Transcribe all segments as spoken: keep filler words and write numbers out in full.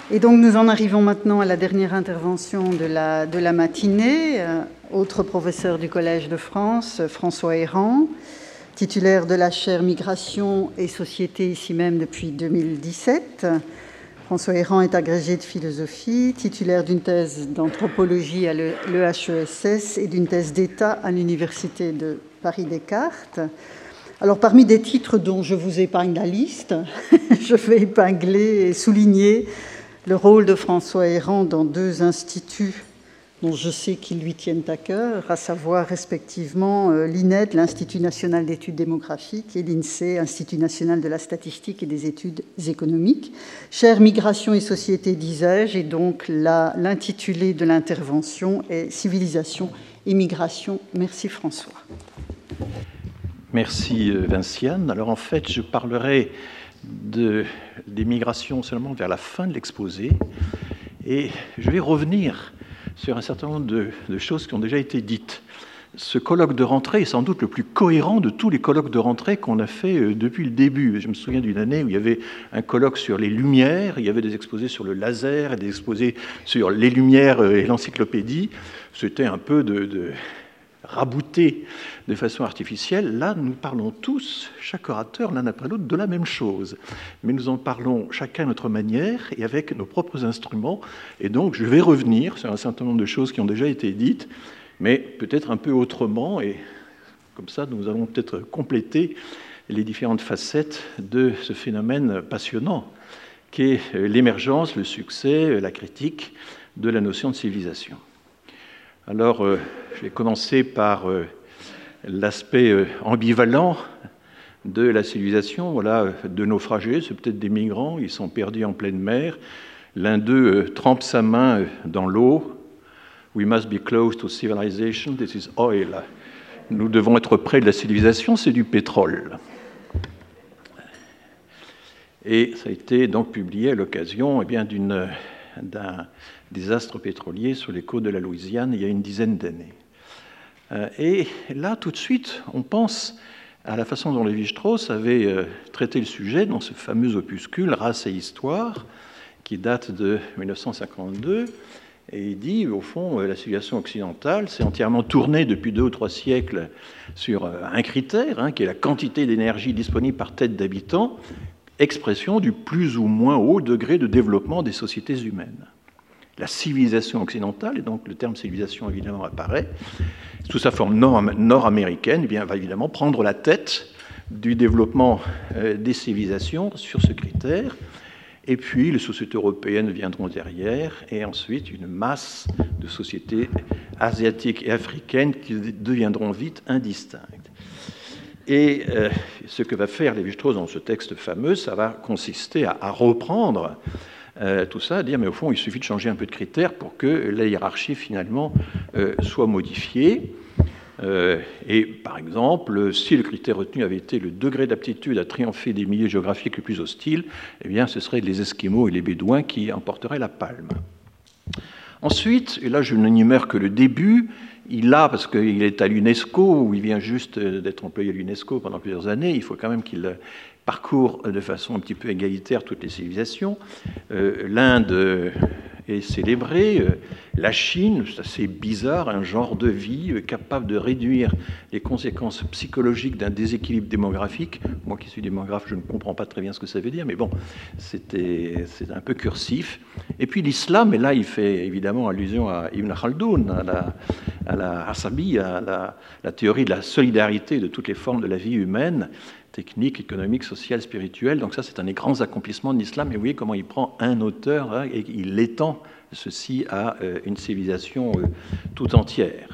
Et donc nous en arrivons maintenant à la dernière intervention de la, de la matinée. Euh, autre professeur du Collège de France, François Héran, titulaire de la chaire Migration et Société ici même depuis deux mille dix-sept. François Héran est agrégé de philosophie, titulaire d'une thèse d'anthropologie à l'E H E S S et d'une thèse d'État à l'Université de Paris-Descartes. Alors, parmi des titres dont je vous épargne la liste, je vais épingler et souligner le rôle de François Héran dans deux instituts dont je sais qu'ils lui tiennent à cœur, à savoir respectivement l'I N E D, l'Institut national d'études démographiques, et l'INSEE, Institut national de la statistique et des études économiques. Chère Migration et Société, disais-je, et donc l'intitulé de l'intervention est Civilisation et Migration. Merci François. Merci Vinciane. Alors en fait, je parlerai de, des migrations seulement vers la fin de l'exposé et je vais revenir sur un certain nombre de, de choses qui ont déjà été dites. Ce colloque de rentrée est sans doute le plus cohérent de tous les colloques de rentrée qu'on a fait depuis le début. Je me souviens d'une année où il y avait un colloque sur les lumières, il y avait des exposés sur le laser et des exposés sur les lumières et l'encyclopédie. C'était un peu de... de rabouté de façon artificielle. Là, nous parlons tous, chaque orateur, l'un après l'autre, de la même chose. Mais nous en parlons chacun à notre manière et avec nos propres instruments. Et donc, je vais revenir sur un certain nombre de choses qui ont déjà été dites, mais peut-être un peu autrement. Et comme ça, nous allons peut-être compléter les différentes facettes de ce phénomène passionnant qu'est l'émergence, le succès, la critique de la notion de civilisation. Alors, euh, je vais commencer par euh, l'aspect euh, ambivalent de la civilisation. Voilà, deux naufragés, c'est peut-être des migrants, ils sont perdus en pleine mer. L'un d'eux euh, trempe sa main euh, dans l'eau. We must be close to civilization, this is oil. Nous devons être près de la civilisation, c'est du pétrole. Et ça a été donc publié à l'occasion eh bien, d'une, d'un désastre pétrolier sur les côtes de la Louisiane il y a une dizaine d'années. Et là, tout de suite, on pense à la façon dont Lévi-Strauss avait traité le sujet dans ce fameux opuscule « Race et Histoire » qui date de mille neuf cent cinquante-deux, et il dit, au fond, la civilisation occidentale s'est entièrement tournée depuis deux ou trois siècles sur un critère, hein, qui est la quantité d'énergie disponible par tête d'habitant, expression du plus ou moins haut degré de développement des sociétés humaines. La civilisation occidentale, et donc le terme civilisation évidemment apparaît, sous sa forme nord-américaine, eh bien, va évidemment prendre la tête du développement des civilisations sur ce critère, et puis les sociétés européennes viendront derrière, et ensuite une masse de sociétés asiatiques et africaines qui deviendront vite indistinctes. Et euh, ce que va faire Lévi-Strauss dans ce texte fameux, ça va consister à, à reprendre Euh, tout ça, à dire, mais au fond, il suffit de changer un peu de critères pour que la hiérarchie, finalement, euh, soit modifiée. Euh, et, par exemple, si le critère retenu avait été le degré d'aptitude à triompher des milieux géographiques les plus hostiles, eh bien, ce seraient les Esquimaux et les Bédouins qui emporteraient la palme. Ensuite, et là, je n'énumère que le début, il a, parce qu'il est à l'UNESCO, où il vient juste d'être employé à l'UNESCO pendant plusieurs années, il faut quand même qu'il parcourt de façon un petit peu égalitaire toutes les civilisations. Euh, L'Inde est célébrée, euh, la Chine, c'est assez bizarre, un genre de vie euh, capable de réduire les conséquences psychologiques d'un déséquilibre démographique. Moi qui suis démographe, je ne comprends pas très bien ce que ça veut dire, mais bon, c'était, c'est un peu cursif. Et puis l'islam, et là il fait évidemment allusion à Ibn Khaldoun, à la, à la Asabi, à la, la théorie de la solidarité de toutes les formes de la vie humaine, technique, économique, sociale, spirituelle. Donc ça, c'est un des grands accomplissements de l'islam. Et vous voyez comment il prend un auteur hein, et il étend ceci à euh, une civilisation euh, tout entière.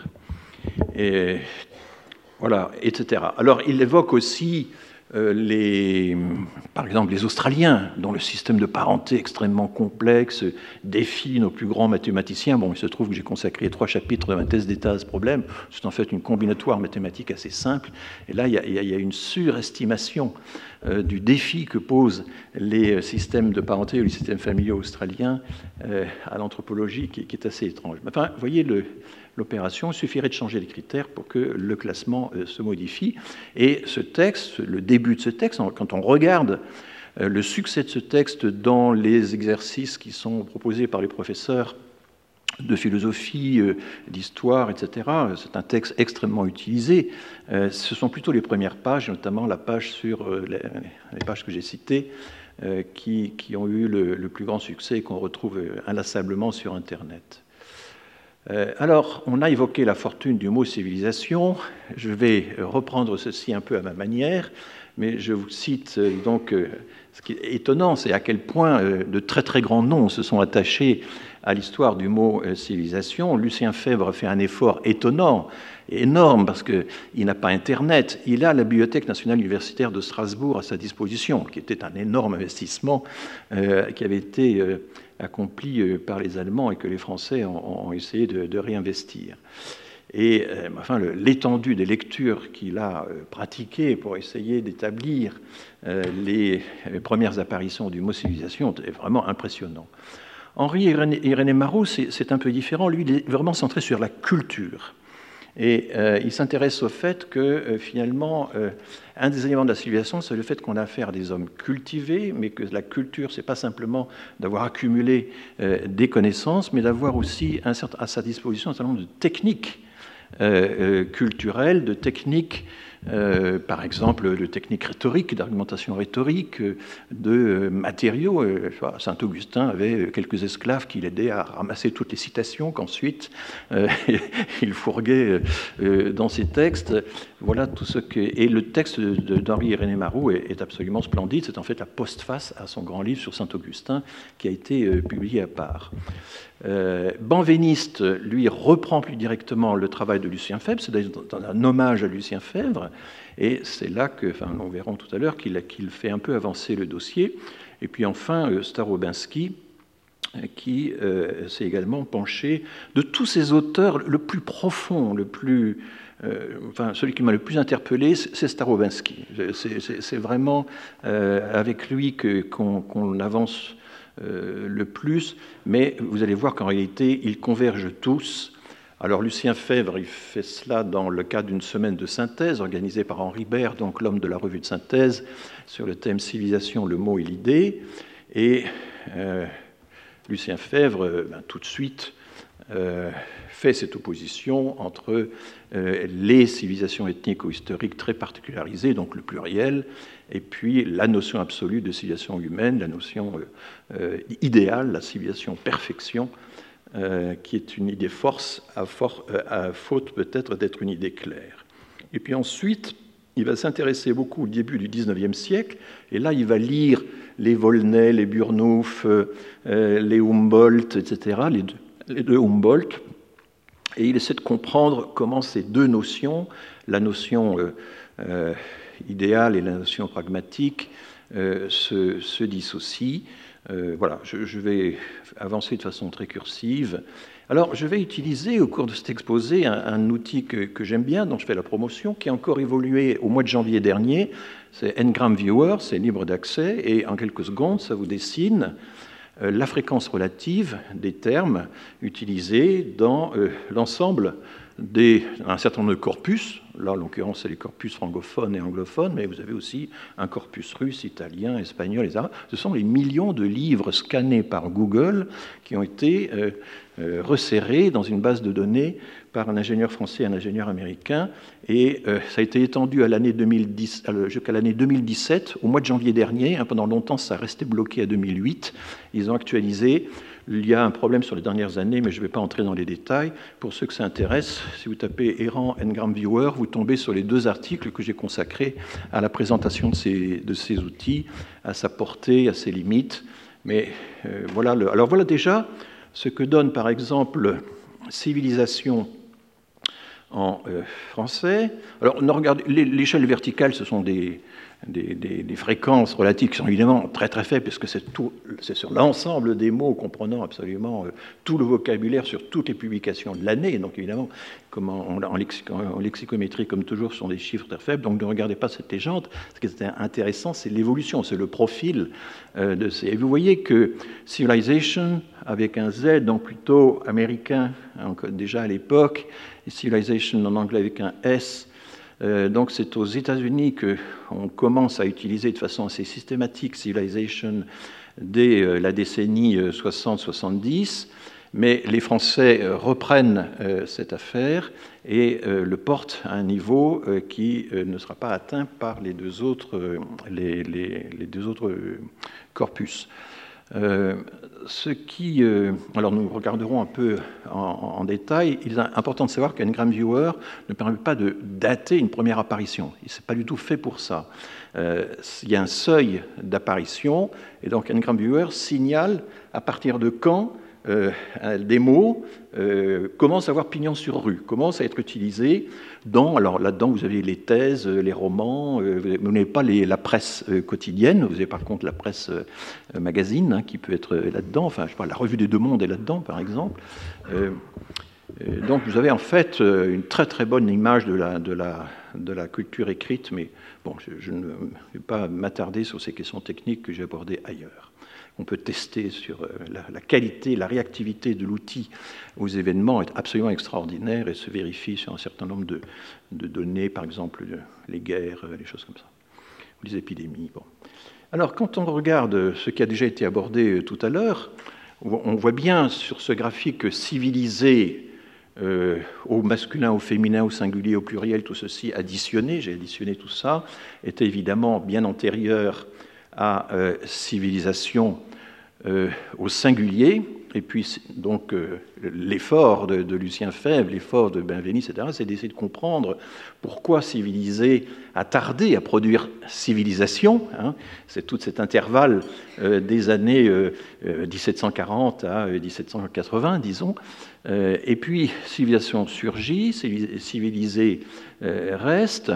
Et voilà, et cetera. Alors, il évoque aussi euh, les, par exemple, les Australiens, dont le système de parenté extrêmement complexe défie nos plus grands mathématiciens. Bon, il se trouve que j'ai consacré trois chapitres de ma thèse d'État à ce problème. C'est en fait une combinatoire mathématique assez simple. Et là, il y a, il y a une surestimation euh, du défi que posent les systèmes de parenté ou les systèmes familiaux australiens euh, à l'anthropologie, qui, qui est assez étrange. Enfin, vous voyez le... l'opération, il suffirait de changer les critères pour que le classement euh, se modifie. Et ce texte, le début de ce texte, quand on regarde Le succès de ce texte dans les exercices qui sont proposés par les professeurs de philosophie, d'histoire, et cetera. C'est un texte extrêmement utilisé. Ce sont plutôt les premières pages, notamment la page sur les, les pages que j'ai citées, qui, qui ont eu le, le plus grand succès et qu'on retrouve inlassablement sur Internet. Alors, on a évoqué la fortune du mot civilisation. Je vais reprendre ceci un peu à ma manière, mais je vous cite donc ce qui est étonnant, c'est à quel point de très très grands noms se sont attachés à l'histoire du mot civilisation. Lucien Febvre fait un effort étonnant, énorme, parce qu'il n'a pas Internet. Il a la Bibliothèque nationale universitaire de Strasbourg à sa disposition, qui était un énorme investissement euh, qui avait été euh, accompli euh, par les Allemands et que les Français ont, ont essayé de, de réinvestir. Et euh, enfin, l'étendue des lectures qu'il a euh, pratiquées pour essayer d'établir euh, les, les premières apparitions du mot civilisation est vraiment impressionnant. Henri Irénée Marot, c'est un peu différent. Lui, il est vraiment centré sur la culture. Et euh, il s'intéresse au fait que, euh, finalement, euh, un des éléments de la civilisation, c'est le fait qu'on a affaire à des hommes cultivés, mais que la culture, c'est pas simplement d'avoir accumulé euh, des connaissances, mais d'avoir aussi un certain, à sa disposition un certain nombre de techniques euh, euh, culturelles, de techniques Euh, par exemple, de techniques rhétoriques, d'argumentation rhétorique, de euh, matériaux. Euh, Saint-Augustin avait quelques esclaves qui l'aidaient à ramasser toutes les citations qu'ensuite euh, il fourguait euh, dans ses textes. Voilà tout ce que... Et le texte d'Henri Irénée Marot est, est absolument splendide. C'est en fait la postface à son grand livre sur Saint-Augustin qui a été euh, publié à part. Euh, Benveniste, lui, reprend plus directement le travail de Lucien Febvre, c'est un hommage à Lucien Febvre, et c'est là que, enfin, nous verrons tout à l'heure, qu'il qu'il fait un peu avancer le dossier. Et puis enfin, euh, Starobinski, qui euh, s'est également penché de tous ces auteurs, le plus profond, le plus... Euh, enfin, celui qui m'a le plus interpellé, c'est Starobinski. C'est vraiment euh, avec lui que, qu'on, qu'on avance Euh, le plus, mais vous allez voir qu'en réalité, ils convergent tous. Alors, Lucien Febvre, il fait cela dans le cadre d'une semaine de synthèse organisée par Henri Baird, donc l'homme de la revue de synthèse, sur le thème civilisation, le mot et l'idée. Et euh, Lucien Febvre, ben, tout de suite, euh, fait cette opposition entre euh, les civilisations ethniques ou historiques très particularisées, donc le pluriel, et puis la notion absolue de civilisation humaine, la notion euh, idéale, la civilisation perfection, euh, qui est une idée force, à, for à faute peut-être d'être une idée claire. Et puis ensuite, il va s'intéresser beaucoup au début du dix-neuvième siècle, et là, il va lire les Volney, les Burnouf, euh, les Humboldt, et cetera, les deux, les deux Humboldt, et il essaie de comprendre comment ces deux notions, la notion euh, euh, idéale et la notion pragmatique, euh, se, se dissocient. Euh, voilà, je, je vais avancer de façon très cursive. Alors, je vais utiliser au cours de cet exposé un, un outil que, que j'aime bien, dont je fais la promotion, qui a encore évolué au mois de janvier dernier. C'est Ngram Viewer, c'est libre d'accès, et en quelques secondes, ça vous dessine euh, la fréquence relative des termes utilisés dans euh, l'ensemble d'un certain nombre de corpus. Là, en l'occurrence, c'est les corpus francophones et anglophones, mais vous avez aussi un corpus russe, italien, espagnol, et cetera. Ce sont les millions de livres scannés par Google qui ont été euh, euh, resserrés dans une base de données par un ingénieur français et un ingénieur américain. Et euh, ça a été étendu à l'année deux mille dix, jusqu'à l'année deux mille dix-sept, au mois de janvier dernier. Hein, pendant longtemps, ça restait bloqué à deux mille huit. Ils ont actualisé. Il y a un problème sur les dernières années, mais je ne vais pas entrer dans les détails. Pour ceux que ça intéresse, si vous tapez Errant Ngram Viewer, vous tombez sur les deux articles que j'ai consacrés à la présentation de ces, de ces outils, à sa portée, à ses limites. Mais euh, voilà. Le... Alors voilà déjà ce que donne, par exemple, civilisation en euh, français. Alors, l'échelle verticale, ce sont des, des, des, des fréquences relatives qui sont évidemment très très faibles, puisque c'est sur l'ensemble des mots comprenant absolument euh, tout le vocabulaire sur toutes les publications de l'année. Donc évidemment, comme en, en, lexico, en lexicométrie, comme toujours, ce sont des chiffres très faibles. Donc ne regardez pas cette légende. Ce qui est intéressant, c'est l'évolution, c'est le profil euh, de ces... Et vous voyez que civilization, avec un Z, donc plutôt américain, hein, déjà à l'époque, et civilization en anglais avec un S, Euh, donc c'est aux États-Unis qu'on commence à utiliser de façon assez systématique Civilization dès euh, la décennie soixante soixante-dix, mais les Français euh, reprennent euh, cette affaire et euh, le portent à un niveau euh, qui euh, ne sera pas atteint par les deux autres, euh, les, les, les deux autres euh, corpus. Euh, ce qui, euh, alors nous regarderons un peu en, en détail. Il est important de savoir qu'Ngram Viewer ne permet pas de dater une première apparition. Il n'est pas du tout fait pour ça. Euh, il y a un seuil d'apparition, et donc Ngram Viewer signale à partir de quand euh, des mots euh, commencent à avoir pignon sur rue, commencent à être utilisés dans, alors là-dedans vous avez les thèses, les romans, euh, vous n'avez pas les, la presse euh, quotidienne, vous avez par contre la presse euh, magazine hein, qui peut être là-dedans, enfin je sais pas, la revue des Deux Mondes est là-dedans par exemple. Euh, euh, donc vous avez en fait euh, une très très bonne image de la, de la, de la culture écrite, mais bon, je, je ne vais pas m'attarder sur ces questions techniques que j'ai abordées ailleurs. On peut tester sur la, la qualité, la réactivité de l'outil aux événements est absolument extraordinaire et se vérifie sur un certain nombre de, de données, par exemple les guerres, les choses comme ça, ou les épidémies. Bon. Alors, quand on regarde ce qui a déjà été abordé tout à l'heure, on voit bien sur ce graphique que civilisé euh, au masculin, au féminin, au singulier, au pluriel, tout ceci additionné, j'ai additionné tout ça, était évidemment bien antérieur à euh, civilisation euh, au singulier, et puis donc euh, l'effort de, de Lucien Febvre, l'effort de Benveniste, et cetera, c'est d'essayer de comprendre pourquoi civiliser a tardé à produire civilisation, hein, c'est tout cet intervalle euh, des années euh, dix-sept cent quarante à dix-sept cent quatre-vingts, disons, euh, et puis civilisation surgit, civilisé euh, reste.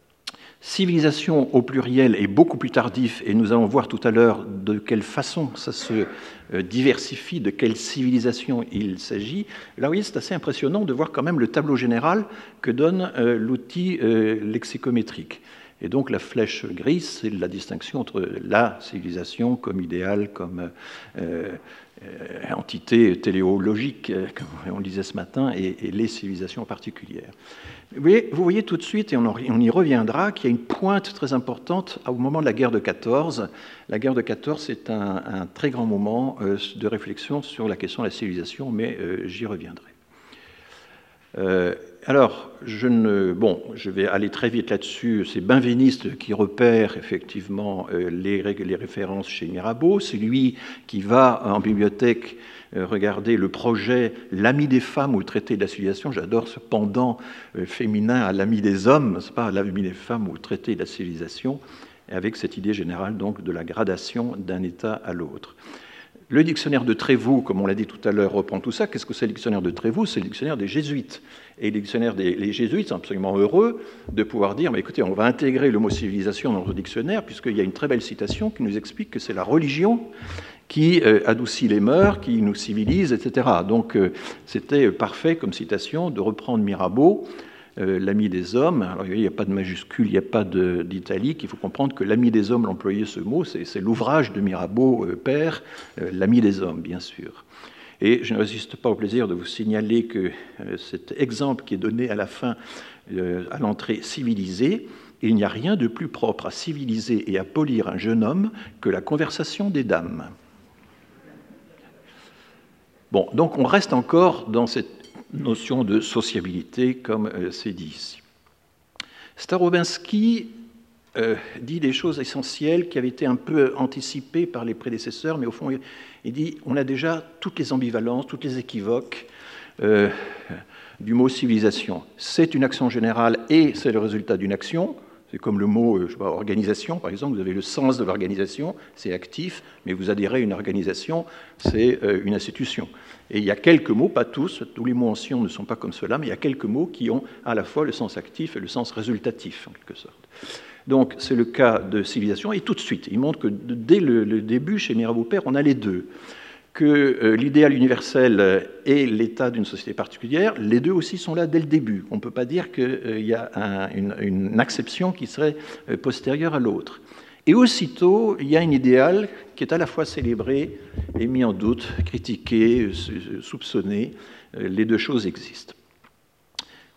Civilisation au pluriel est beaucoup plus tardif, et nous allons voir tout à l'heure de quelle façon ça se diversifie, de quelle civilisation il s'agit. Là, vous voyez, c'est assez impressionnant de voir quand même le tableau général que donne euh, l'outil euh, lexicométrique. Et donc la flèche grise, c'est la distinction entre la civilisation comme idéal, comme euh, euh, entité téléologique, euh, comme on le disait ce matin, et, et les civilisations particulières. Vous voyez, vous voyez tout de suite, et on, on y reviendra, qu'il y a une pointe très importante au moment de la guerre de quatorze. La guerre de quatorze, c'est un, un très grand moment euh, de réflexion sur la question de la civilisation, mais euh, j'y reviendrai. Euh, alors, je, ne, bon, je vais aller très vite là-dessus. C'est Benveniste qui repère effectivement euh, les, les références chez Mirabeau. C'est lui qui va en bibliothèque euh, regarder le projet L'ami des femmes ou le traité de la civilisation. J'adore ce pendant euh, féminin à l'ami des hommes, c'est pas l'ami des femmes ou le traité de la civilisation, avec cette idée générale donc de la gradation d'un État à l'autre. Le dictionnaire de Trévoux, comme on l'a dit tout à l'heure, reprend tout ça. Qu'est-ce que c'est le dictionnaire de Trévoux? C'est le dictionnaire des jésuites. Et les dictionnaires des les jésuites sont absolument heureux de pouvoir dire, mais écoutez, on va intégrer le mot civilisation dans notre dictionnaire, puisqu'il y a une très belle citation qui nous explique que c'est la religion qui euh, adoucit les mœurs, qui nous civilise, et cetera. Donc euh, c'était parfait comme citation de reprendre Mirabeau, Euh, l'ami des hommes. Alors, il n'y a pas de majuscule, il n'y a pas d'italique. Il faut comprendre que l'ami des hommes, l'employé ce mot, c'est l'ouvrage de Mirabeau, euh, père, euh, l'ami des hommes, bien sûr. Et je ne résiste pas au plaisir de vous signaler que euh, cet exemple qui est donné à la fin, euh, à l'entrée civilisée, il n'y a rien de plus propre à civiliser et à polir un jeune homme que la conversation des dames. Bon, donc on reste encore dans cette notion de sociabilité, comme euh, c'est dit ici. Starobinski euh, dit des choses essentielles qui avaient été un peu anticipées par les prédécesseurs, mais au fond, il, il dit on a déjà toutes les ambivalences, toutes les équivoques euh, du mot civilisation. C'est une action générale et c'est le résultat d'une action. C'est comme le mot je sais pas, organisation, par exemple, vous avez le sens de l'organisation, c'est actif, mais vous adhérez à une organisation, c'est euh, une institution. Et il y a quelques mots, pas tous, tous les mots anciens ne sont pas comme cela, mais il y a quelques mots qui ont à la fois le sens actif et le sens résultatif, en quelque sorte. Donc, c'est le cas de civilisation, et tout de suite, il montre que dès le, le début, chez Mirabeau-Père, on a les deux. Que euh, l'idéal universel est l'état d'une société particulière, les deux aussi sont là dès le début. On ne peut pas dire qu'il euh, y a un, une, une acception qui serait euh, postérieure à l'autre. Et aussitôt, il y a un idéal qui est à la fois célébré et mis en doute, critiqué, soupçonné. Les deux choses existent.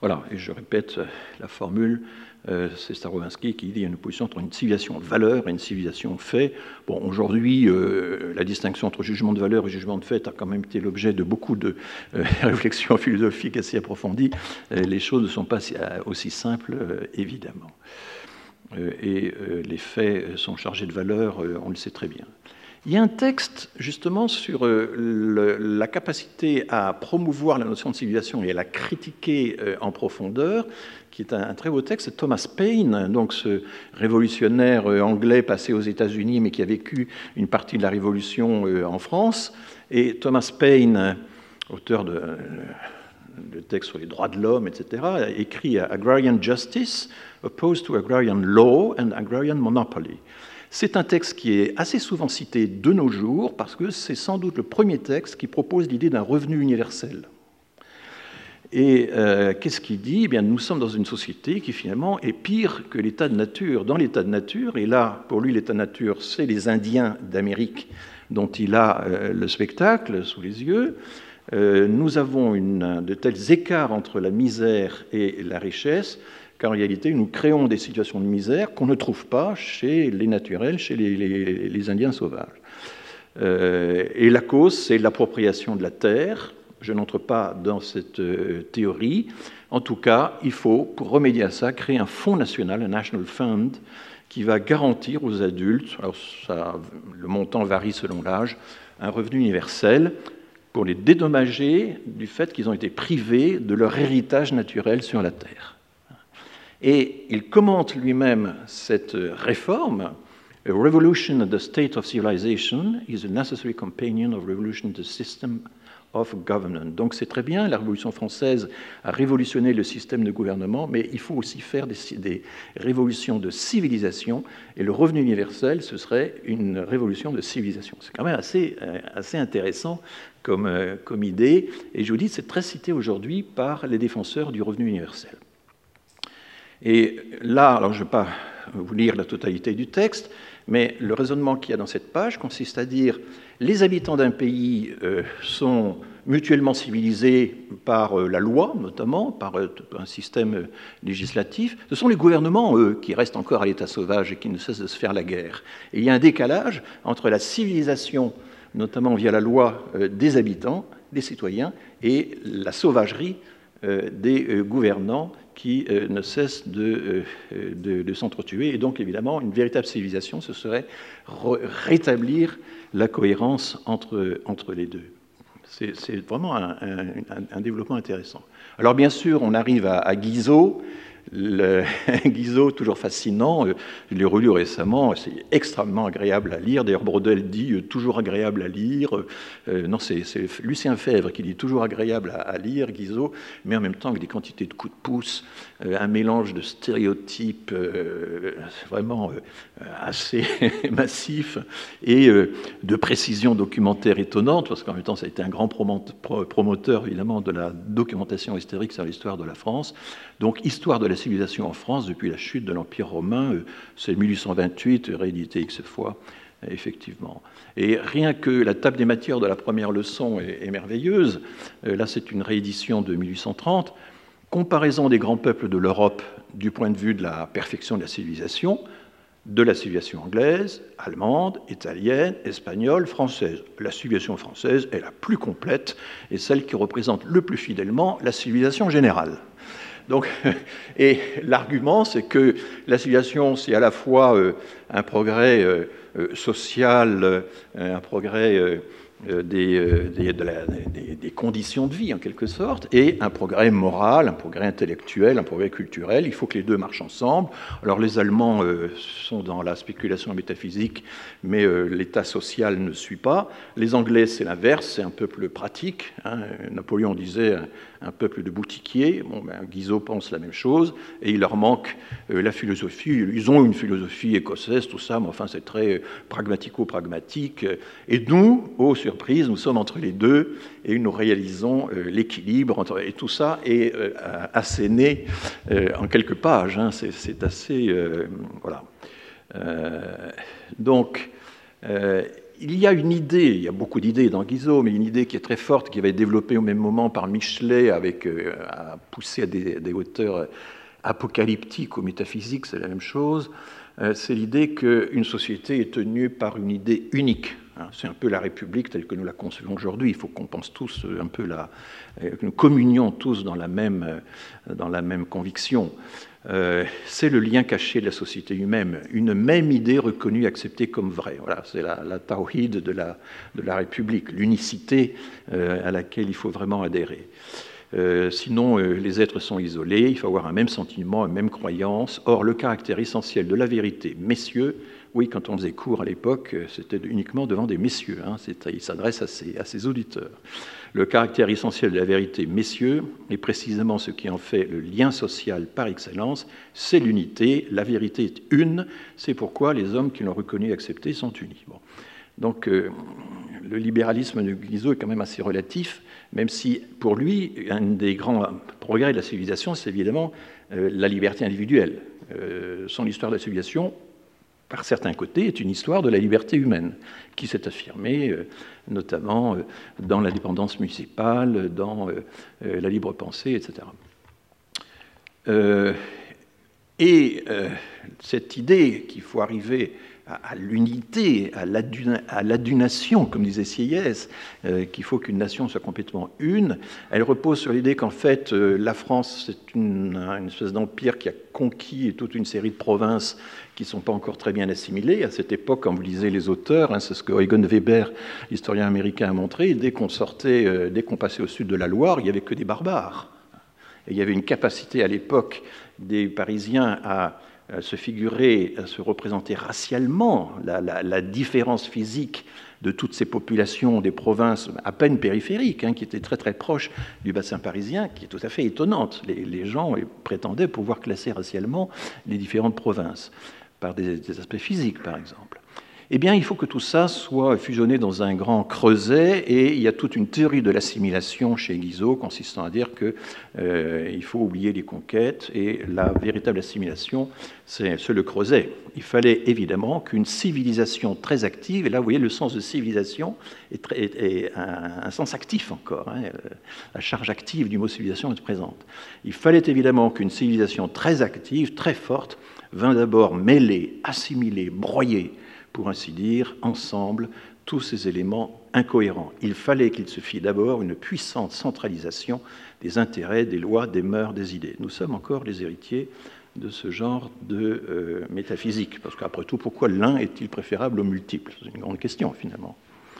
Voilà, et je répète la formule, euh, c'est Starobinsky qui dit qu'il y a une opposition entre une civilisation valeur et une civilisation fait. Bon, aujourd'hui, euh, la distinction entre jugement de valeur et jugement de fait a quand même été l'objet de beaucoup de euh, réflexions philosophiques assez approfondies. Euh, les choses ne sont pas aussi simples, euh, évidemment. Euh, et euh, les faits sont chargés de valeur, euh, on le sait très bien. Il y a un texte justement sur le, la capacité à promouvoir la notion de civilisation et à la critiquer en profondeur, qui est un, un très beau texte, c'est Thomas Paine, donc ce révolutionnaire anglais passé aux États-Unis mais qui a vécu une partie de la Révolution en France. Et Thomas Paine, auteur de, de textes sur les droits de l'homme, et cetera, a écrit Agrarian Justice, opposed to agrarian law and agrarian monopoly. C'est un texte qui est assez souvent cité de nos jours parce que c'est sans doute le premier texte qui propose l'idée d'un revenu universel. Et euh, qu'est-ce qu'il dit ? Eh bien, nous sommes dans une société qui finalement est pire que l'état de nature. Dans l'état de nature, et là, pour lui, l'état de nature, c'est les Indiens d'Amérique dont il a euh, le spectacle sous les yeux. Euh, nous avons une, de tels écarts entre la misère et la richesse qu'en réalité, nous créons des situations de misère qu'on ne trouve pas chez les naturels, chez les, les, les Indiens sauvages. Euh, et la cause, c'est l'appropriation de la terre. Je n'entre pas dans cette euh, théorie. En tout cas, il faut, pour remédier à ça, créer un fonds national, un National Fund, qui va garantir aux adultes, alors ça, le montant varie selon l'âge, un revenu universel pour les dédommager du fait qu'ils ont été privés de leur héritage naturel sur la terre. Et il commente lui-même cette réforme. A revolution at the state of civilization is a necessary companion of revolution at the system of government. Donc c'est très bien, la Révolution française a révolutionné le système de gouvernement, mais il faut aussi faire des, des révolutions de civilisation, et le revenu universel, ce serait une révolution de civilisation. C'est quand même assez, assez intéressant comme, comme idée, et je vous dis, c'est très cité aujourd'hui par les défenseur du revenu universel. Et là, alors je ne vais pas vous lire la totalité du texte, mais le raisonnement qu'il y a dans cette page consiste à dire les habitants d'un pays euh, sont mutuellement civilisés par euh, la loi, notamment, par euh, un système euh, législatif. Ce sont les gouvernements, eux, qui restent encore à l'état sauvage et qui ne cessent de se faire la guerre. Et il y a un décalage entre la civilisation, notamment via la loi, euh, des habitants, des citoyens, et la sauvagerie euh, des euh, gouvernants qui euh, ne cessent de, euh, de, de s'entretuer. Et donc, évidemment, une véritable civilisation, ce serait rétablir la cohérence entre, entre les deux. C'est, c'est vraiment un, un, un développement intéressant. Alors, bien sûr, on arrive à, à Guizot. Le, Guizot, toujours fascinant, je l'ai relu récemment, c'est extrêmement agréable à lire. D'ailleurs, Braudel dit « toujours agréable à lire ». Euh, non, c'est, c'est Lucien Febvre qui dit « toujours agréable à, à lire », Guizot, mais en même temps avec des quantités de coups de pouce, euh, un mélange de stéréotypes euh, vraiment euh, assez massif et euh, de précisions documentaires étonnantes, parce qu'en même temps, ça a été un grand promoteur, évidemment, de la documentation historique sur l'histoire de la France. Donc, histoire de la civilisation en France depuis la chute de l'Empire romain, c'est mille huit cent vingt-huit, réédité X fois, effectivement. Et rien que la table des matières de la première leçon est, est merveilleuse. Là, c'est une réédition de mille huit cent trente. Comparaison des grands peuples de l'Europe du point de vue de la perfection de la civilisation, de la civilisation anglaise, allemande, italienne, espagnole, française. La civilisation française est la plus complète et celle qui représente le plus fidèlement la civilisation générale. Donc, et l'argument, c'est que la civilisation, c'est à la fois euh, un progrès euh, social, euh, un progrès euh, des, euh, des, de la, des, des conditions de vie, en quelque sorte, et un progrès moral, un progrès intellectuel, un progrès culturel. Il faut que les deux marchent ensemble. Alors, les Allemands euh, sont dans la spéculation métaphysique, mais euh, l'état social ne suit pas. Les Anglais, c'est l'inverse, c'est un peuple pratique. Hein. Napoléon disait... Un, un peuple de boutiquiers. Bon, ben, Guizot pense la même chose, et il leur manque euh, la philosophie. Ils ont une philosophie écossaise, tout ça, mais enfin, c'est très euh, pragmatico-pragmatique. Et nous, aux surprises, nous sommes entre les deux, et nous réalisons euh, l'équilibre, entre, et tout ça est euh, asséné euh, en quelques pages. Hein, c'est, c'est assez... Euh, voilà. Euh, donc... Euh, il y a une idée, il y a beaucoup d'idées dans Guizot, mais une idée qui est très forte, qui va être développée au même moment par Michelet, avec, euh, à pousser à des, des hauteurs apocalyptiques ou métaphysiques, c'est la même chose. Euh, c'est l'idée qu'une société est tenue par une idée unique. Hein, c'est un peu la République telle que nous la concevons aujourd'hui. Il faut qu'on pense tous un peu la, que nous communions tous dans la même, dans la même conviction. Euh, c'est le lien caché de la société humaine, une même idée reconnue, acceptée comme vraie. Voilà, c'est la, la tawhid de la, de la République, l'unicité euh, à laquelle il faut vraiment adhérer. Euh, sinon, euh, les êtres sont isolés, il faut avoir un même sentiment, une même croyance. Or, le caractère essentiel de la vérité, messieurs, oui, quand on faisait cours à l'époque, c'était uniquement devant des messieurs, hein, il s'adresse à ses, à ses auditeurs. Le caractère essentiel de la vérité, messieurs, est précisément ce qui en fait le lien social par excellence, c'est l'unité, la vérité est une, c'est pourquoi les hommes qui l'ont reconnu et accepté sont unis. Bon. Donc, euh, le libéralisme de Guizot est quand même assez relatif, même si, pour lui, un des grands progrès de la civilisation, c'est évidemment euh, la liberté individuelle. Euh, son histoire de la civilisation, par certains côtés, est une histoire de la liberté humaine, qui s'est affirmée euh, notamment euh, dans l'indépendance municipale, dans euh, euh, la libre pensée, et cetera. Euh, et euh, cette idée qu'il faut arriver à l'unité, à l'adunation, comme disait Sieyès, euh, qu'il faut qu'une nation soit complètement une, elle repose sur l'idée qu'en fait, euh, la France, c'est une, une espèce d'empire qui a conquis toute une série de provinces qui ne sont pas encore très bien assimilées. À cette époque, quand vous lisez les auteurs, hein, c'est ce que Eugen Weber, l'historien américain, a montré, dès qu'on sortait, euh, dès qu'on passait au sud de la Loire, il n'y avait que des barbares. Et il y avait une capacité à l'époque des Parisiens à à se figurer, à se représenter racialement la, la, la différence physique de toutes ces populations des provinces à peine périphériques, hein, qui étaient très très proches du bassin parisien, qui est tout à fait étonnante. Les, les gens prétendaient pouvoir classer racialement les différentes provinces, par des, des aspects physiques par exemple. Eh bien, il faut que tout ça soit fusionné dans un grand creuset, et il y a toute une théorie de l'assimilation chez Guizot, consistant à dire qu'il euh, faut oublier les conquêtes, et la véritable assimilation, c'est le creuset. Il fallait évidemment qu'une civilisation très active, et là, vous voyez, le sens de civilisation est, très, est, est un, un sens actif encore, hein, la charge active du mot civilisation est présente. Il fallait évidemment qu'une civilisation très active, très forte, vint d'abord mêler, assimiler, broyer, pour ainsi dire, ensemble, tous ces éléments incohérents. Il fallait qu'il se fît d'abord une puissante centralisation des intérêts, des lois, des mœurs, des idées. Nous sommes encore les héritiers de ce genre de euh, métaphysique, parce qu'après tout, pourquoi l'un est-il préférable au multiple? C'est une grande question, finalement.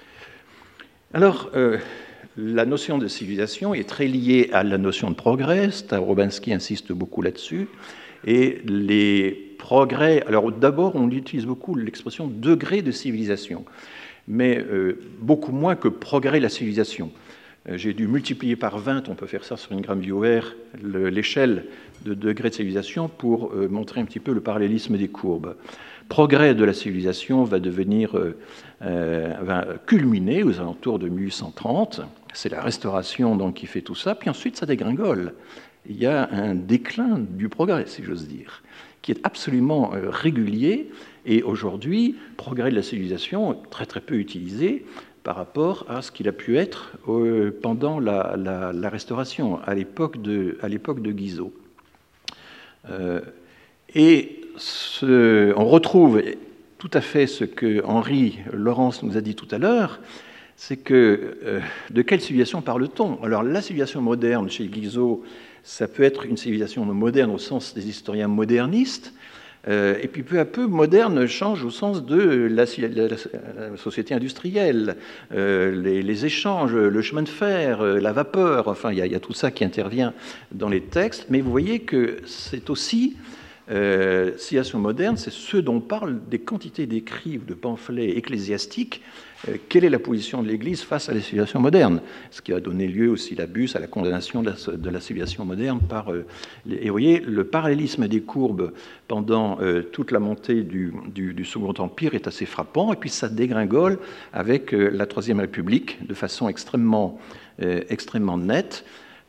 Alors, euh, la notion de civilisation est très liée à la notion de progrès. Stavrobinski insiste beaucoup là-dessus. Et les progrès, alors d'abord on utilise beaucoup l'expression degré de civilisation, mais euh, beaucoup moins que progrès de la civilisation. Euh, J'ai dû multiplier par vingt, on peut faire ça sur une gramme viewer, l'échelle de degré de civilisation pour euh, montrer un petit peu le parallélisme des courbes. Progrès de la civilisation va devenir, euh, euh, va culminer aux alentours de mille huit cent trente, c'est la Restauration donc qui fait tout ça, puis ensuite ça dégringole. Il y a un déclin du progrès, si j'ose dire, qui est absolument régulier, et aujourd'hui, progrès de la civilisation très très peu utilisé par rapport à ce qu'il a pu être pendant la, la, la Restauration, à l'époque de, à l'époque de Guizot. Euh, et ce, on retrouve tout à fait ce que Henri Laurence nous a dit tout à l'heure, c'est que euh, de quelle civilisation parle-t-on? Alors la civilisation moderne chez Guizot, ça peut être une civilisation moderne au sens des historiens modernistes, euh, et puis peu à peu, moderne change au sens de la, la, la société industrielle, euh, les, les échanges, le chemin de fer, euh, la vapeur, enfin il y, y a tout ça qui intervient dans les textes, mais vous voyez que c'est aussi, euh, civilisation moderne, c'est ce dont parlent des quantités d'écrits ou de pamphlets ecclésiastiques. Quelle est la position de l'Église face à la civilisation moderne? Ce qui a donné lieu au syllabus, à la condamnation de la, de la civilisation moderne par... Euh, et vous voyez, le parallélisme des courbes pendant euh, toute la montée du, du, du Second Empire est assez frappant, et puis ça dégringole avec euh, la Troisième République de façon extrêmement, euh, extrêmement nette.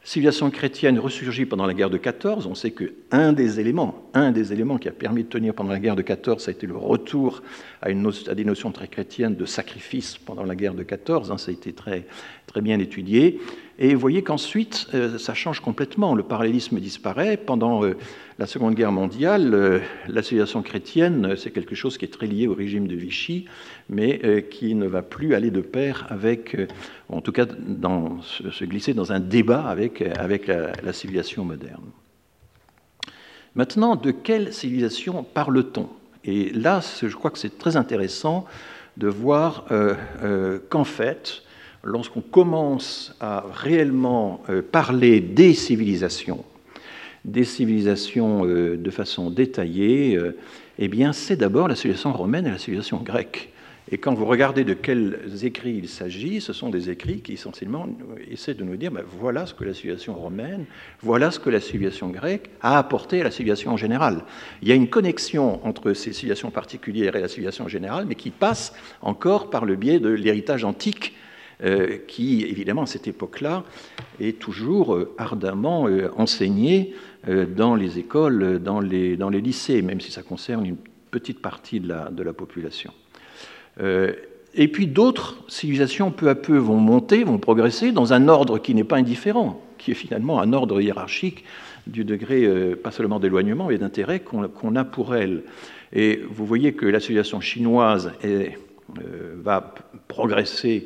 Civilisation chrétienne ressurgit pendant la guerre de quatorze. On sait qu'un des éléments, un des éléments qui a permis de tenir pendant la guerre de quatorze, ça a été le retour à, une, à des notions très chrétiennes de sacrifice pendant la guerre de quatorze. Hein, ça a été très, très bien étudié. Et vous voyez qu'ensuite, euh, ça change complètement. Le parallélisme disparaît. Pendant euh, la Seconde Guerre mondiale, euh, la civilisation chrétienne, euh, c'est quelque chose qui est très lié au régime de Vichy, mais euh, qui ne va plus aller de pair avec, euh, en tout cas, dans, se, se glisser dans un débat avec, avec la, la civilisation moderne. Maintenant, de quelle civilisation parle-t-on? Et là, je crois que c'est très intéressant de voir euh, euh, qu'en fait, lorsqu'on commence à réellement euh, parler des civilisations, des civilisations euh, de façon détaillée, euh, eh bien, c'est d'abord la civilisation romaine et la civilisation grecque. Et quand vous regardez de quels écrits il s'agit, ce sont des écrits qui essentiellement essaient de nous dire ben, voilà ce que la civilisation romaine, voilà ce que la civilisation grecque a apporté à la civilisation en général. Il y a une connexion entre ces civilisations particulières et la civilisation générale, mais qui passe encore par le biais de l'héritage antique, euh, qui, évidemment, à cette époque-là, est toujours euh, ardemment euh, enseigné euh, dans les écoles, dans les, dans les lycées, même si ça concerne une petite partie de la, de la population. Euh, et puis d'autres civilisations peu à peu vont monter, vont progresser dans un ordre qui n'est pas indifférent, qui est finalement un ordre hiérarchique du degré, euh, pas seulement d'éloignement, mais d'intérêt qu'on qu'on a pour elles. Et vous voyez que la civilisation chinoise est, euh, va progresser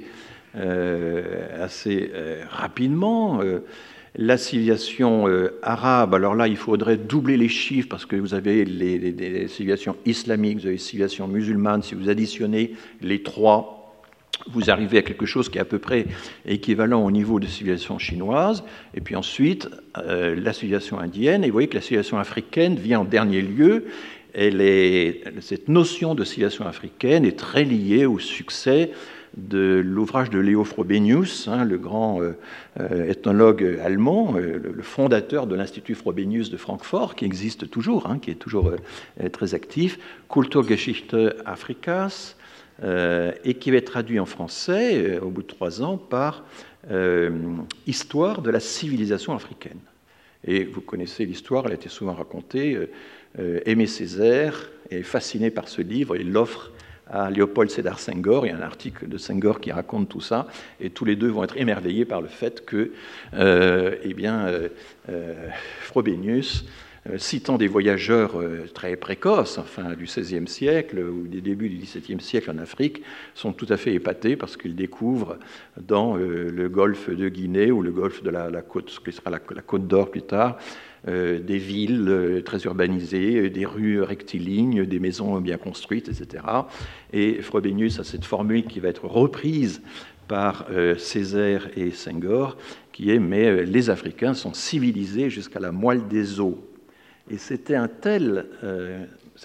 euh, assez euh, rapidement. Euh, La civilisation euh, arabe, alors là, il faudrait doubler les chiffres parce que vous avez les, les, les civilisations islamiques, vous avez les civilisations musulmanes. Si vous additionnez les trois, vous arrivez à quelque chose qui est à peu près équivalent au niveau de civilisation chinoise. Et puis ensuite, euh, la civilisation indienne. Et vous voyez que la civilisation africaine vient en dernier lieu. Elle est, cette notion de civilisation africaine est très liée au succès de l'ouvrage de Leo Frobenius, hein, le grand euh, ethnologue allemand, euh, le fondateur de l'Institut Frobenius de Francfort, qui existe toujours, hein, qui est toujours euh, très actif, Kulturgeschichte Afrikas, euh, et qui va être traduit en français, euh, au bout de trois ans, par euh, Histoire de la civilisation africaine. Et vous connaissez l'histoire, elle a été souvent racontée. Euh, euh, Aimé Césaire est fasciné par ce livre et l'offre à Léopold Sédar Senghor. Il y a un article de Senghor qui raconte tout ça, et tous les deux vont être émerveillés par le fait que, euh, eh bien, euh, euh, Frobenius, euh, citant des voyageurs euh, très précoces, enfin du seizième siècle ou des débuts du dix-septième siècle en Afrique, sont tout à fait épatés parce qu'ils découvrent dans euh, le golfe de Guinée ou le golfe de la, la côte, ce qui sera la, la côte d'Or plus tard, Euh, des villes euh, très urbanisées, euh, des rues rectilignes, des maisons bien construites, et cetera. Et Frobenius a cette formule qui va être reprise par euh, Césaire et Senghor, qui est « mais euh, les Africains sont civilisés jusqu'à la moelle des os ». Et c'était un tel... Euh,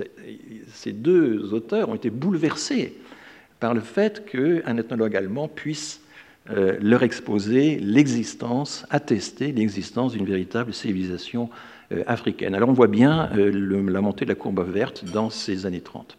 ces deux auteurs ont été bouleversés par le fait qu'un ethnologue allemand puisse Euh, leur exposer l'existence, attester l'existence d'une véritable civilisation euh, africaine. Alors on voit bien euh, le, la montée de la courbe verte dans ces années trente.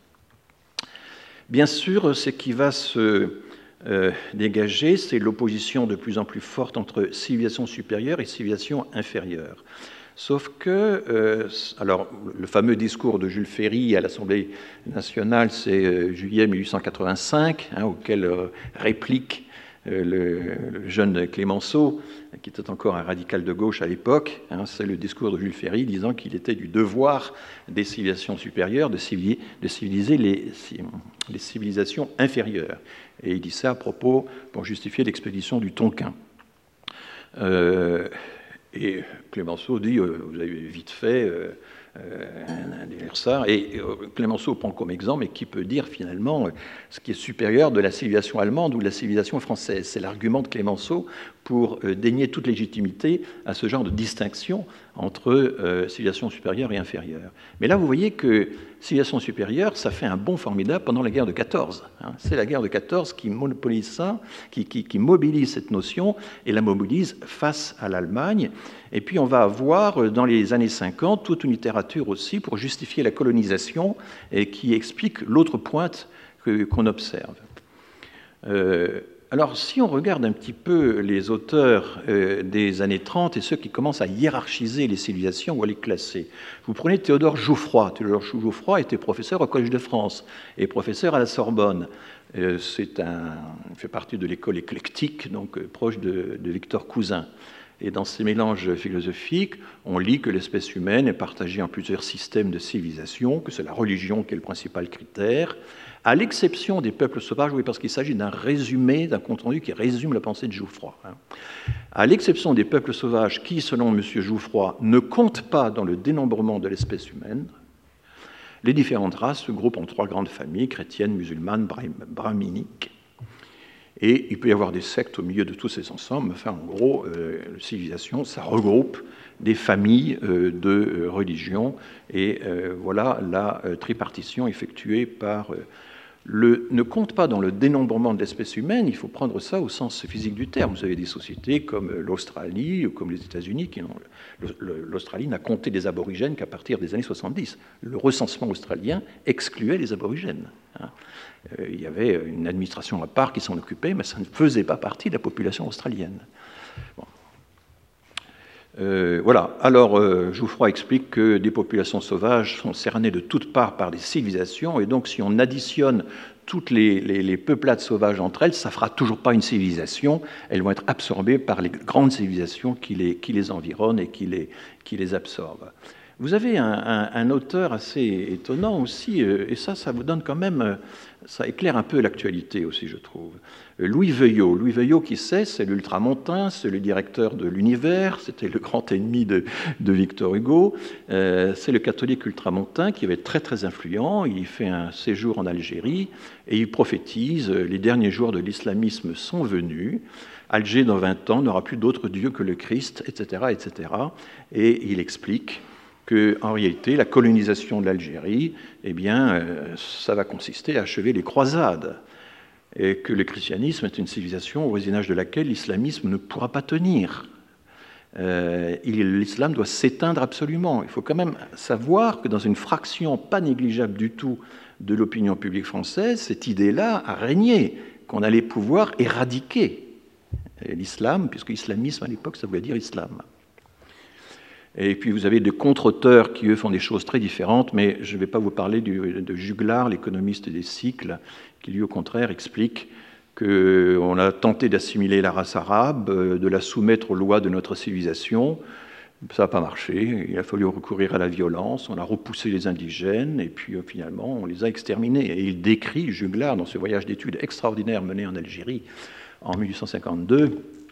Bien sûr, ce qui va se euh, dégager, c'est l'opposition de plus en plus forte entre civilisation supérieure et civilisation inférieure. Sauf que, euh, alors, le fameux discours de Jules Ferry à l'Assemblée nationale, c'est euh, juillet mille huit cent quatre-vingt-cinq, hein, auquel euh, réplique Le, le jeune Clémenceau, qui était encore un radical de gauche à l'époque, hein, c'est le discours de Jules Ferry disant qu'il était du devoir des civilisations supérieures de civiliser, de civiliser les, les civilisations inférieures. Et il dit ça à propos pour justifier l'expédition du Tonkin. Euh, et Clémenceau dit, euh, vous avez vite fait... Euh, Euh, ça. Et Clémenceau prend comme exemple, mais qui peut dire finalement ce qui est supérieur de la civilisation allemande ou de la civilisation française. C'est l'argument de Clémenceau pour euh, dénier toute légitimité à ce genre de distinction entre euh, civilisation supérieure et inférieure. Mais là, vous voyez que civilisation supérieure, ça fait un bond formidable pendant la guerre de quatorze. Hein. C'est la guerre de quatorze qui monopolise ça, qui, qui, qui mobilise cette notion et la mobilise face à l'Allemagne. Et puis on va avoir dans les années cinquante toute une littérature aussi pour justifier la colonisation et qui explique l'autre pointe que, qu'on observe. Euh, Alors, si on regarde un petit peu les auteurs euh, des années trente et ceux qui commencent à hiérarchiser les civilisations ou à les classer, vous prenez Théodore Jouffroy. Théodore Jouffroy était professeur au Collège de France et professeur à la Sorbonne. Euh, c'est un, il fait partie de l'école éclectique, donc euh, proche de, de Victor Cousin. Et dans ces mélanges philosophiques, on lit que l'espèce humaine est partagée en plusieurs systèmes de civilisation, que c'est la religion qui est le principal critère, à l'exception des peuples sauvages, oui, parce qu'il s'agit d'un résumé, d'un compte-rendu qui résume la pensée de Jouffroy. Hein. À l'exception des peuples sauvages qui, selon M. Jouffroy, ne comptent pas dans le dénombrement de l'espèce humaine, les différentes races se groupent en trois grandes familles, chrétiennes, musulmanes, brahminiques. Et il peut y avoir des sectes au milieu de tous ces ensembles. Enfin, en gros, euh, la civilisation, ça regroupe des familles euh, de euh, religions. Et euh, voilà la euh, tripartition effectuée par... Euh, le, ne compte pas dans le dénombrement de l'espèce humaine, il faut prendre ça au sens physique du terme. Vous avez des sociétés comme l'Australie ou comme les États-Unis qui n'ont... L'Australie n'a compté des aborigènes qu'à partir des années soixante-dix. Le recensement australien excluait les aborigènes. Hein. Euh, il y avait une administration à part qui s'en occupait, mais ça ne faisait pas partie de la population australienne. Bon. Euh, voilà. Alors, euh, Jouffroy explique que des populations sauvages sont cernées de toutes parts par des civilisations, et donc si on additionne toutes les, les, les peuplades sauvages entre elles, ça ne fera toujours pas une civilisation. Elles vont être absorbées par les grandes civilisations qui les, qui les environnent et qui les, qui les absorbent. Vous avez un, un, un auteur assez étonnant aussi, et ça, ça vous donne quand même, ça éclaire un peu l'actualité aussi, je trouve. Louis Veuillot. Louis Veuillot, qui c'est C'est l'ultramontain, c'est le directeur de l'Univers, c'était le grand ennemi de, de Victor Hugo. Euh, c'est le catholique ultramontain qui va être très très influent. Il fait un séjour en Algérie et il prophétise « Les derniers jours de l'islamisme sont venus. Alger, dans vingt ans, n'aura plus d'autre Dieu que le Christ, et cetera et cetera » Et il explique qu'en réalité, la colonisation de l'Algérie, eh bien, euh, ça va consister à achever les croisades, et que le christianisme est une civilisation au voisinage de laquelle l'islamisme ne pourra pas tenir. Euh, l'islam doit s'éteindre absolument. Il faut quand même savoir que dans une fraction pas négligeable du tout de l'opinion publique française, cette idée-là a régné, qu'on allait pouvoir éradiquer l'islam, puisque l'islamisme, à l'époque, ça voulait dire islam. Et puis vous avez des contre-auteurs qui, eux, font des choses très différentes, mais je ne vais pas vous parler du, de Juglar, l'économiste des cycles, qui, lui, au contraire, explique qu'on a tenté d'assimiler la race arabe, de la soumettre aux lois de notre civilisation. Ça n'a pas marché. Il a fallu recourir à la violence, on a repoussé les indigènes, et puis finalement, on les a exterminés. Et il décrit, Juglar, dans ce voyage d'études extraordinaire mené en Algérie en mille huit cent cinquante-deux,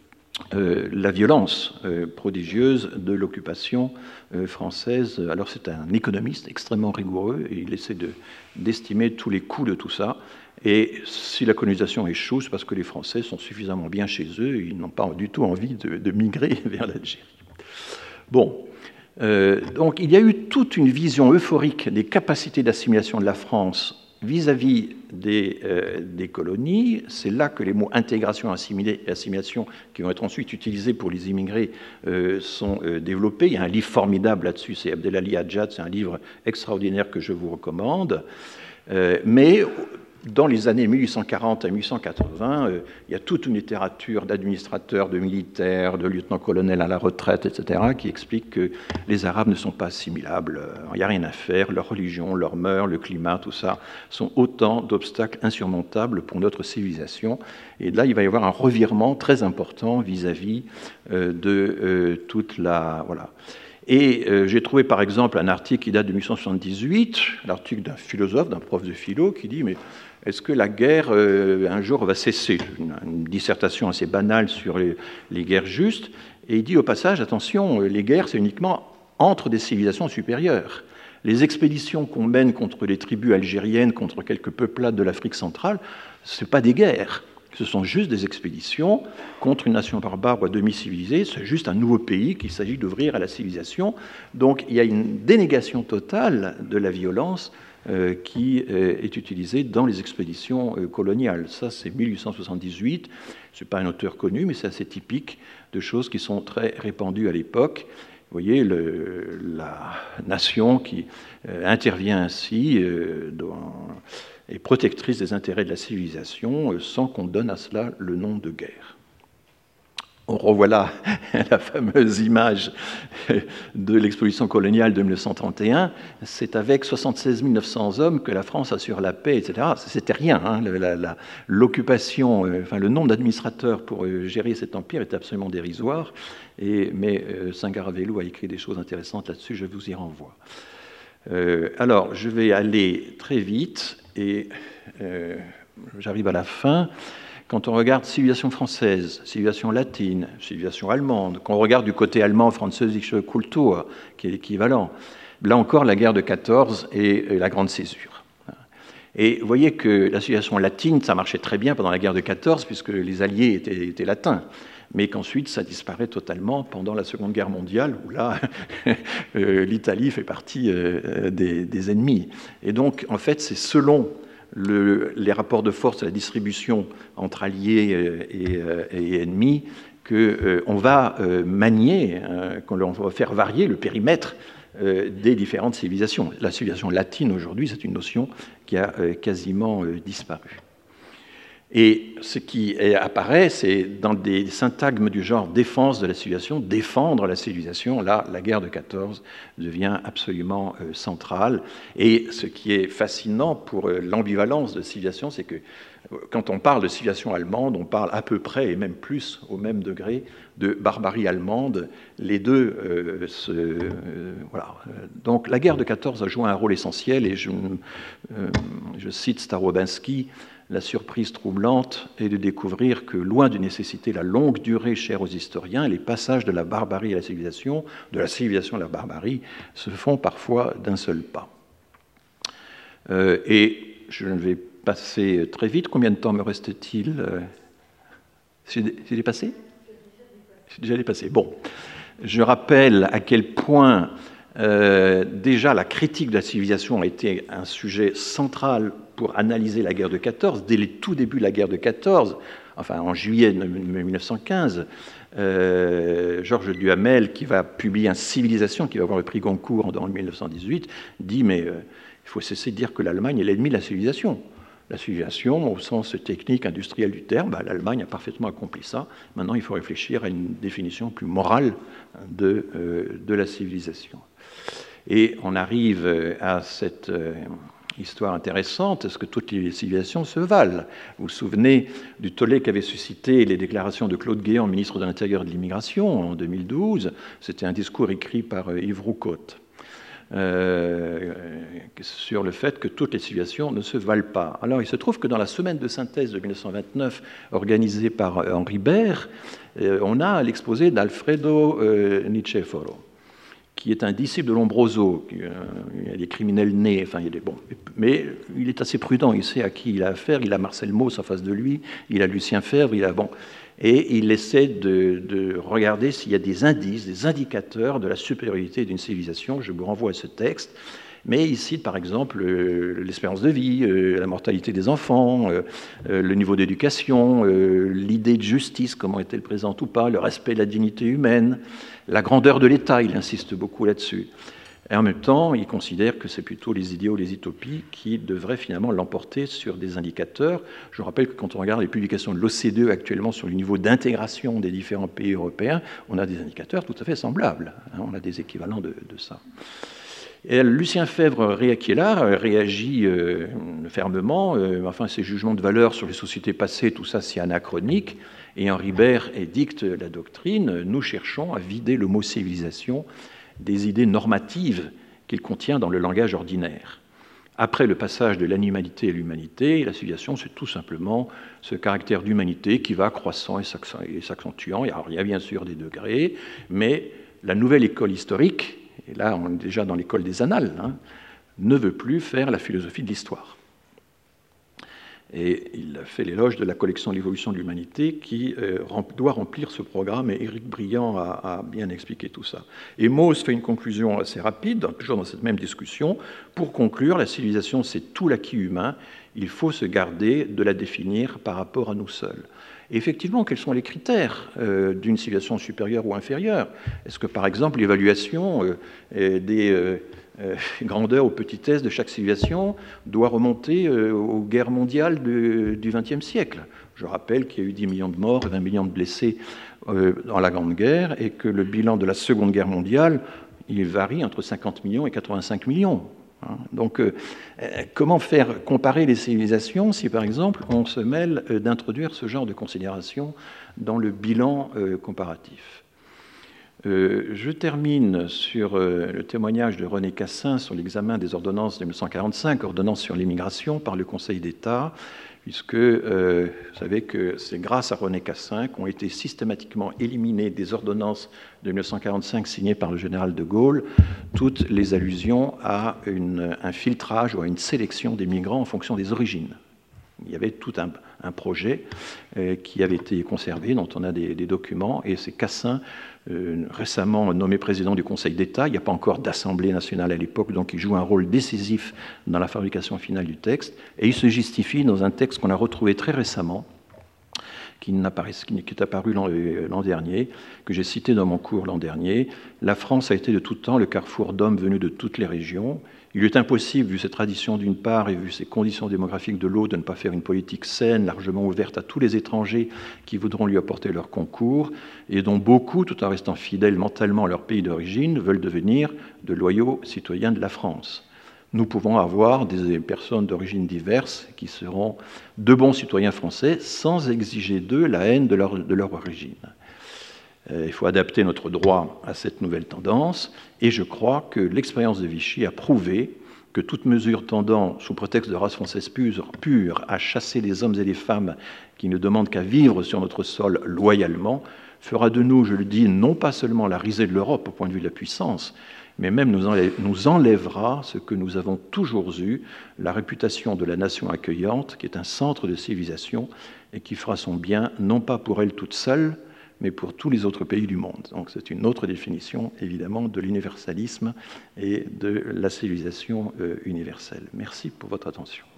Euh, la violence euh, prodigieuse de l'occupation euh, française. Alors c'est un économiste extrêmement rigoureux et il essaie de, d'estimer tous les coûts de tout ça. Et si la colonisation échoue, c'est parce que les Français sont suffisamment bien chez eux, ils n'ont pas du tout envie de, de migrer vers l'Algérie. Bon, euh, donc il y a eu toute une vision euphorique des capacités d'assimilation de la France vis-à-vis des, euh, des colonies. C'est là que les mots intégration et assimilation, qui vont être ensuite utilisés pour les immigrés, euh, sont euh, développés. Il y a un livre formidable là-dessus, c'est Abdelali Hadjad, c'est un livre extraordinaire que je vous recommande. Euh, mais dans les années mille huit cent quarante à mille huit cent quatre-vingts, euh, il y a toute une littérature d'administrateurs, de militaires, de lieutenants-colonels à la retraite, et cetera, qui explique que les Arabes ne sont pas assimilables, euh, il n'y a rien à faire, leur religion, leurs mœurs, le climat, tout ça, sont autant d'obstacles insurmontables pour notre civilisation. Et là, il va y avoir un revirement très important vis-à-vis euh, de euh, toute la... Voilà. Et euh, j'ai trouvé par exemple un article qui date de mille huit cent soixante-dix-huit, l'article d'un philosophe, d'un prof de philo, qui dit « Mais est-ce que la guerre, euh, un jour, va cesser ?» une, une dissertation assez banale sur les, les guerres justes. Et il dit au passage « Attention, les guerres, c'est uniquement entre des civilisations supérieures. Les expéditions qu'on mène contre les tribus algériennes, contre quelques peuplades de l'Afrique centrale, ce n'est pas des guerres. Ce sont juste des expéditions contre une nation barbare ou à demi civilisée. C'est juste un nouveau pays qu'il s'agit d'ouvrir à la civilisation. Donc il y a une dénégation totale de la violence euh, qui euh, est utilisée dans les expéditions euh, coloniales. Ça, c'est mille huit cent soixante-dix-huit. Ce n'est pas un auteur connu, mais c'est assez typique de choses qui sont très répandues à l'époque. Vous voyez, le, la nation qui euh, intervient ainsi euh, dans... et protectrice des intérêts de la civilisation, sans qu'on donne à cela le nom de guerre. On revoilà la fameuse image de l'exposition coloniale de mille neuf cent trente et un. C'est avec soixante-seize mille neuf cents hommes que la France assure la paix, et cetera. C'était rien. Hein. L'occupation, enfin, le nombre d'administrateurs pour gérer cet empire est absolument dérisoire. Et, mais euh, Sangaravelu a écrit des choses intéressantes là-dessus, je vous y renvoie. Euh, alors, je vais aller très vite et euh, j'arrive à la fin. Quand on regarde civilisation française, civilisation latine, civilisation allemande, quand on regarde du côté allemand, französische Kultur, qui est l'équivalent, là encore, la guerre de quatorze et la grande césure. Et vous voyez que la civilisation latine, ça marchait très bien pendant la guerre de quatorze, puisque les alliés étaient, étaient latins, mais qu'ensuite ça disparaît totalement pendant la Seconde Guerre mondiale, où là, l'Italie fait partie des, des ennemis. Et donc, en fait, c'est selon Le, les rapports de force et la distribution entre alliés et, et, et ennemis, qu'on euh, va euh, manier, euh, qu'on va faire varier le périmètre euh, des différentes civilisations. La civilisation latine aujourd'hui, c'est une notion qui a euh, quasiment euh, disparu. Et ce qui est, apparaît, c'est dans des syntagmes du genre défense de la civilisation, défendre la civilisation. Là, la guerre de quatorze devient absolument euh, centrale. Et ce qui est fascinant pour euh, l'ambivalence de civilisation, c'est que euh, quand on parle de civilisation allemande, on parle à peu près, et même plus, au même degré, de barbarie allemande. Les deux euh, se... Euh, voilà. Donc la guerre de quatorze a joué un rôle essentiel, et je, euh, je cite Starobinski, la surprise troublante est de découvrir que, loin de nécessiter la longue durée chère aux historiens, les passages de la barbarie à la civilisation, de la civilisation à la barbarie, se font parfois d'un seul pas. Euh, et je vais passer très vite. Combien de temps me reste-t-il? C'est dépassé? C'est déjà dépassé. Bon. Je rappelle à quel point euh, déjà la critique de la civilisation a été un sujet central pour analyser la guerre de quatorze. Dès les tout débuts de la guerre de quatorze, enfin en juillet mille neuf cent quinze, euh, Georges Duhamel, qui va publier un Civilisation, qui va avoir le prix Goncourt en mille neuf cent dix-huit, dit mais euh, il faut cesser de dire que l'Allemagne est l'ennemi de la civilisation. La civilisation, au sens technique, industriel du terme, bah, l'Allemagne a parfaitement accompli ça. Maintenant, il faut réfléchir à une définition plus morale de, euh, de la civilisation. Et on arrive à cette euh, histoire intéressante, est-ce que toutes les civilisations se valent? Vous vous souvenez du tollé qu'avaient suscité les déclarations de Claude Guéant, ministre de l'Intérieur et de l'Immigration, en deux mille douze. C'était un discours écrit par euh, Yves Roucaute. Euh, sur le fait que toutes les civilisations ne se valent pas. Alors, il se trouve que dans la semaine de synthèse de mille neuf cent vingt-neuf, organisée par euh, Henri Baire, euh, on a l'exposé d'Alfredo euh, Niceforo, qui est un disciple de Lombroso. Qui, euh, il y a des criminels nés, enfin, il y a des, bon, mais il est assez prudent, il sait à qui il a affaire, il a Marcel Mauss en face de lui, il a Lucien Febvre, il a... Bon, et il essaie de, de regarder s'il y a des indices, des indicateurs de la supériorité d'une civilisation. Je vous renvoie à ce texte. Mais il cite par exemple l'espérance de vie, la mortalité des enfants, le niveau d'éducation, l'idée de justice, comment est-elle présente ou pas, le respect de la dignité humaine, la grandeur de l'État, il insiste beaucoup là-dessus. Et en même temps, il considère que c'est plutôt les idéaux, les utopies qui devraient finalement l'emporter sur des indicateurs. Je rappelle que quand on regarde les publications de l'O C D E actuellement sur le niveau d'intégration des différents pays européens, on a des indicateurs tout à fait semblables. On a des équivalents de, de ça. Et Lucien Febvre, qui est là, réagit euh, fermement. Euh, enfin, ses jugements de valeur sur les sociétés passées, tout ça, c'est anachronique. Et Henri Baire édicte la doctrine. Nous cherchons à vider le mot civilisation des idées normatives qu'il contient dans le langage ordinaire. Après le passage de l'animalité à l'humanité, la civilisation, c'est tout simplement ce caractère d'humanité qui va croissant et s'accentuant. Alors, il y a bien sûr des degrés, mais la nouvelle école historique, et là on est déjà dans l'école des annales, hein, ne veut plus faire la philosophie de l'histoire. Et il fait l'éloge de la collection de l'évolution de l'humanité qui euh, doit remplir ce programme, et Éric Briand a, a bien expliqué tout ça. Et Mauss fait une conclusion assez rapide, toujours dans cette même discussion. Pour conclure, la civilisation, c'est tout l'acquis humain. Il faut se garder de la définir par rapport à nous seuls. Et effectivement, quels sont les critères euh, d'une civilisation supérieure ou inférieure? Est-ce que, par exemple, l'évaluation euh, des... Euh, euh, grandeur ou petitesse de chaque civilisation doit remonter euh, aux guerres mondiales de, du vingtième siècle. Je rappelle qu'il y a eu dix millions de morts et vingt millions de blessés euh, dans la Grande Guerre et que le bilan de la Seconde Guerre mondiale, il varie entre cinquante millions et quatre-vingt-cinq millions. Donc, euh, comment faire comparer les civilisations si, par exemple, on se mêle euh, d'introduire ce genre de considération dans le bilan euh, comparatif? euh, Je termine sur euh, le témoignage de René Cassin sur l'examen des ordonnances de mille neuf cent quarante-cinq, ordonnances sur l'immigration par le Conseil d'État, puisque euh, vous savez que c'est grâce à René Cassin qu'ont été systématiquement éliminées des ordonnances de mille neuf cent quarante-cinq signées par le général de Gaulle toutes les allusions à une, un filtrage ou à une sélection des migrants en fonction des origines. Il y avait tout un, un projet euh, qui avait été conservé, dont on a des, des documents, et c'est Cassin, euh, récemment nommé président du Conseil d'État. Il n'y a pas encore d'Assemblée nationale à l'époque, donc il joue un rôle décisif dans la fabrication finale du texte, et il se justifie dans un texte qu'on a retrouvé très récemment, qui, qui est apparu l'an dernier, que j'ai cité dans mon cours l'an dernier. La France a été de tout temps le carrefour d'hommes venus de toutes les régions. Il est impossible, vu ses traditions d'une part et vu ses conditions démographiques de l'autre, de ne pas faire une politique saine, largement ouverte à tous les étrangers qui voudront lui apporter leur concours, et dont beaucoup, tout en restant fidèles mentalement à leur pays d'origine, veulent devenir de loyaux citoyens de la France. Nous pouvons avoir des personnes d'origine diverses qui seront de bons citoyens français sans exiger d'eux la haine de leur, de leur origine. Il faut adapter notre droit à cette nouvelle tendance, et je crois que l'expérience de Vichy a prouvé que toute mesure tendant, sous prétexte de race française pure, pure, à chasser les hommes et les femmes qui ne demandent qu'à vivre sur notre sol loyalement, fera de nous, je le dis, non pas seulement la risée de l'Europe au point de vue de la puissance, mais même nous, enlève, nous enlèvera ce que nous avons toujours eu, la réputation de la nation accueillante, qui est un centre de civilisation et qui fera son bien, non pas pour elle toute seule, mais pour tous les autres pays du monde. Donc c'est une autre définition, évidemment, de l'universalisme et de la civilisation euh, universelle. Merci pour votre attention.